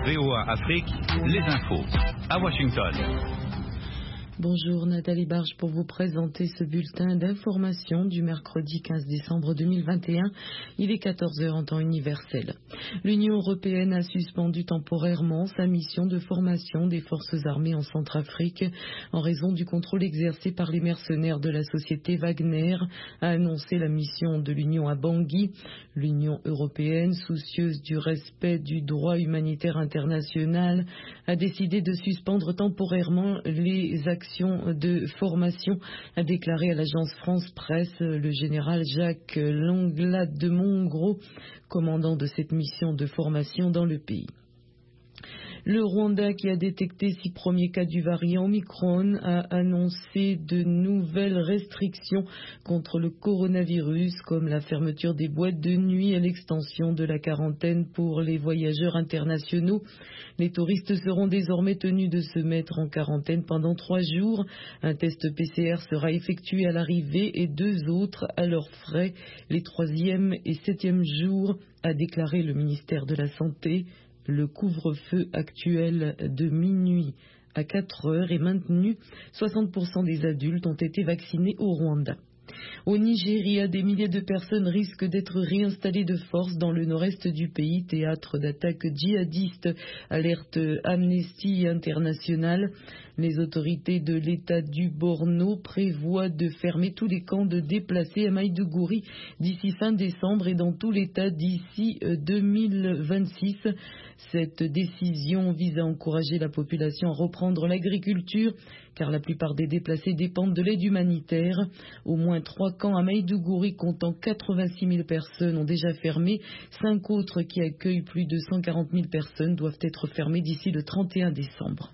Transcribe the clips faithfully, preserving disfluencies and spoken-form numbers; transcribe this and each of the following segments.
V O A Afrique, les infos. À Washington. Bonjour, Nathalie Barge pour vous présenter ce bulletin d'information du mercredi quinze décembre deux mille vingt et un. Il est quatorze heures en temps universel. L'Union européenne a suspendu temporairement sa mission de formation des forces armées en Centrafrique en raison du contrôle exercé par les mercenaires de la société Wagner, a annoncé la mission de l'Union à Bangui. L'Union européenne, soucieuse du respect du droit humanitaire international, a décidé de suspendre temporairement les actions de formation, a déclaré à l'agence France Presse le général Jacques Langlade de Mongros, commandant de cette mission de formation dans le pays. Le Rwanda, qui a détecté six premiers cas du variant Omicron, a annoncé de nouvelles restrictions contre le coronavirus, comme la fermeture des boîtes de nuit et l'extension de la quarantaine pour les voyageurs internationaux. Les touristes seront désormais tenus de se mettre en quarantaine pendant trois jours. Un test P C R sera effectué à l'arrivée et deux autres à leurs frais les troisième et septième jours, a déclaré le ministère de la Santé. Le couvre-feu actuel de minuit à quatre heures est maintenu. soixante pour cent des adultes ont été vaccinés au Rwanda. Au Nigeria, des milliers de personnes risquent d'être réinstallées de force dans le nord-est du pays, théâtre d'attaques djihadistes, alerte Amnesty International. Les autorités de l'État du Borno prévoient de fermer tous les camps de déplacés à Maïdougouri d'ici fin décembre et dans tout l'État d'ici deux mille vingt-six. Cette décision vise à encourager la population à reprendre l'agriculture, car la plupart des déplacés dépendent de l'aide humanitaire. Au moins trois camps à Maïdougouri comptant quatre-vingt-six mille personnes ont déjà fermé. Cinq autres qui accueillent plus de cent quarante mille personnes doivent être fermés d'ici le trente et un décembre.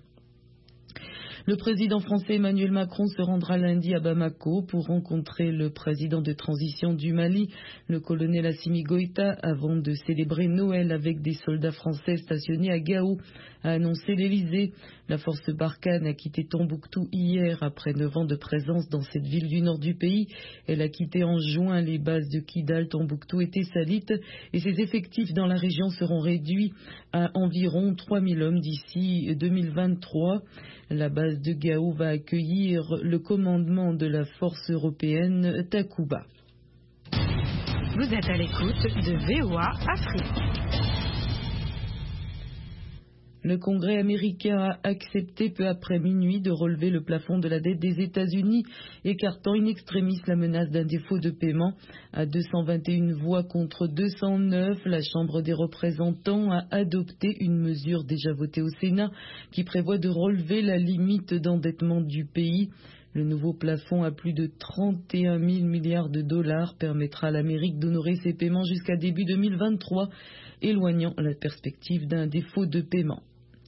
Le président français Emmanuel Macron se rendra lundi à Bamako pour rencontrer le président de transition du Mali, le colonel Assimi Goïta, avant de célébrer Noël avec des soldats français stationnés à Gao, a annoncé l'Élysée. La force Barkhane a quitté Tombouctou hier après neuf ans de présence dans cette ville du nord du pays. Elle a quitté en juin les bases de Kidal, Tombouctou et Tessalit et ses effectifs dans la région seront réduits à environ trois mille hommes d'ici deux mille vingt-trois. La base de Gao va accueillir le commandement de la force européenne Takuba. Vous êtes à l'écoute de V O A Afrique. Le Congrès américain a accepté peu après minuit de relever le plafond de la dette des États-Unis, écartant in extremis la menace d'un défaut de paiement. À deux cent vingt et une voix contre deux cent neuf, la Chambre des représentants a adopté une mesure déjà votée au Sénat qui prévoit de relever la limite d'endettement du pays. Le nouveau plafond à plus de trente et un mille milliards de dollars permettra à l'Amérique d'honorer ses paiements jusqu'à début deux mille vingt-trois, éloignant la perspective d'un défaut de paiement.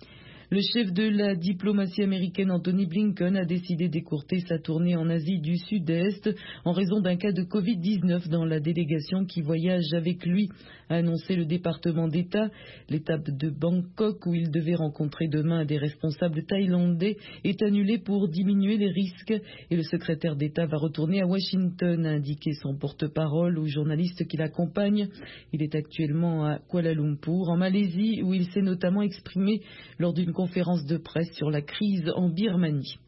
Le chef de la diplomatie américaine Anthony Blinken a décidé d'écourter sa tournée en Asie du Sud-Est en raison d'un cas de covid dix-neuf dans la délégation qui voyage avec lui, a annoncé le département d'État. L'étape de Bangkok où il devait rencontrer demain des responsables thaïlandais est annulée pour diminuer les risques et le secrétaire d'État va retourner à Washington, a indiqué son porte-parole aux journalistes qui l'accompagnent. Il est actuellement à Kuala Lumpur, en Malaisie, où il s'est notamment exprimé lors d'une conférence de presse sur la crise en Birmanie.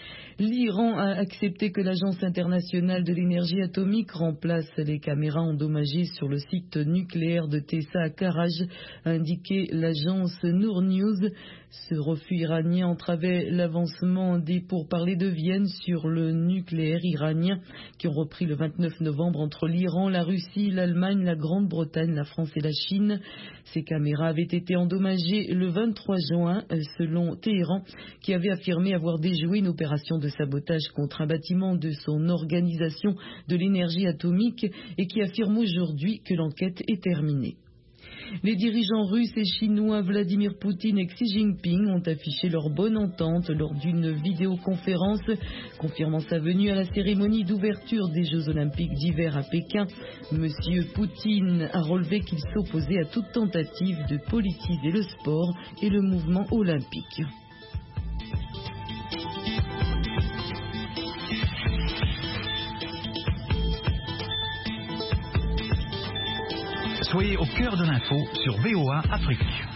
L'Iran a accepté que l'Agence internationale de l'énergie atomique remplace les caméras endommagées sur le site nucléaire de Tessa à Karaj, a indiqué l'agence Nour News. Ce refus iranien entravait l'avancement des pourparlers de Vienne sur le nucléaire iranien qui ont repris le vingt-neuf novembre entre l'Iran, la Russie, l'Allemagne, la Grande-Bretagne, la France et la Chine. Ces caméras avaient été endommagées le vingt-trois juin selon Téhéran qui avait affirmé avoir déjoué une opération de sabotage contre un bâtiment de son organisation de l'énergie atomique et qui affirme aujourd'hui que l'enquête est terminée. Les dirigeants russes et chinois Vladimir Poutine et Xi Jinping ont affiché leur bonne entente lors d'une vidéoconférence, confirmant sa venue à la cérémonie d'ouverture des Jeux Olympiques d'hiver à Pékin. Monsieur Poutine a relevé qu'il s'opposait à toute tentative de politiser le sport et le mouvement olympique. Soyez au cœur de l'info sur V O A Afrique.